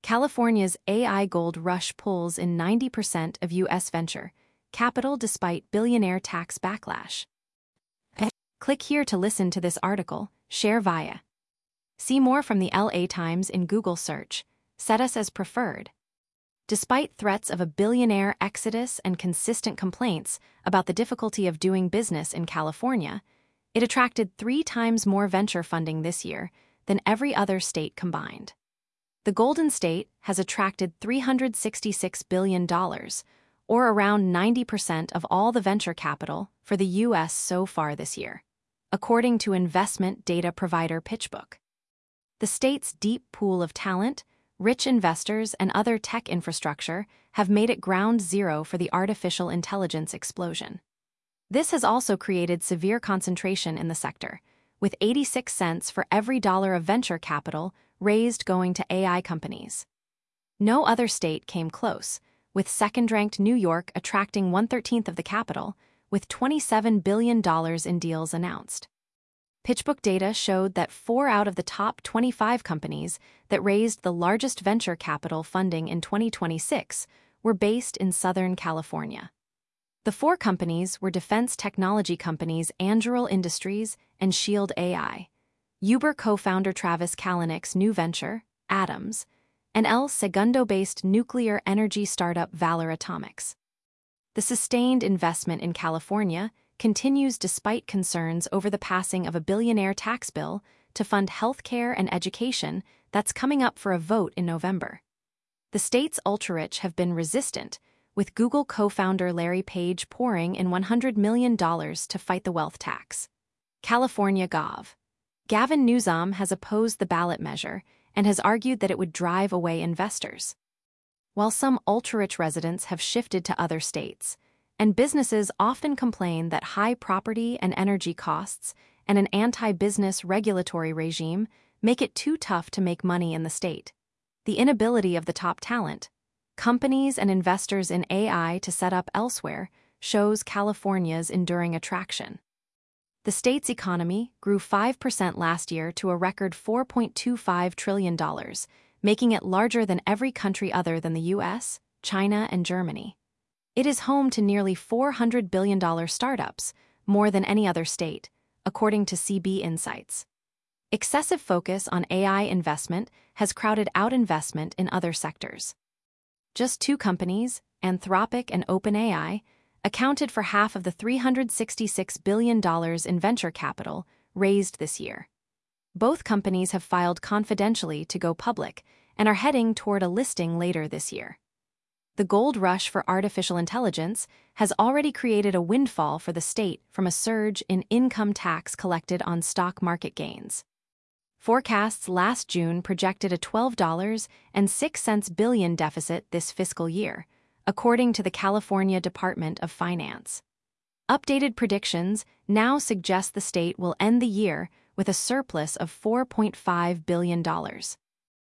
California's AI gold rush pulls in 90% of U.S. venture capital despite billionaire tax backlash. Click here to listen to this article, share via. See more from the LA Times in Google search. Set us as preferred. Despite threats of a billionaire exodus and consistent complaints about the difficulty of doing business in California, it attracted 3 times more venture funding this year than every other state combined. The Golden State has attracted $366 billion, or around 90% of all the venture capital for the U.S. so far this year, according to investment data provider PitchBook. The state's deep pool of talent, rich investors, and other tech infrastructure have made it ground zero for the artificial intelligence explosion. This has also created severe concentration in the sector, with 86 cents for every dollar of venture capital raised going to AI companies. No other state came close, with second-ranked New York attracting 1/13 of the capital, with $27 billion in deals announced. PitchBook data showed that 4 out of the top 25 companies that raised the largest venture capital funding in 2026 were based in Southern California. The 4 companies were defense technology companies Anduril Industries and Shield AI, Uber co-founder Travis Kalanick's new venture, Atoms, and El Segundo-based nuclear energy startup Valor Atomics. The sustained investment in California continues despite concerns over the passing of a billionaire tax bill to fund healthcare and education that's coming up for a vote in November. The state's ultra-rich have been resistant, with Google co-founder Larry Page pouring in $100 million to fight the wealth tax. California Gov. Gavin Newsom has opposed the ballot measure and has argued that it would drive away investors. While some ultra-rich residents have shifted to other states, and businesses often complain that high property and energy costs and an anti-business regulatory regime make it too tough to make money in the state, the inability of the top talent, companies and investors in AI to set up elsewhere shows California's enduring attraction. The state's economy grew 5% last year to a record $4.25 trillion, making it larger than every country other than the U.S., China, and Germany. It is home to nearly $400 billion startups, more than any other state, according to CB Insights. Excessive focus on AI investment has crowded out investment in other sectors. Just 2 companies, Anthropic and OpenAI, accounted for half of the $366 billion in venture capital raised this year. Both companies have filed confidentially to go public and are heading toward a listing later this year. The gold rush for artificial intelligence has already created a windfall for the state from a surge in income tax collected on stock market gains. Forecasts last June projected a $12.06 billion deficit this fiscal year, according to the California Department of Finance. Updated predictions now suggest the state will end the year with a surplus of $4.5 billion.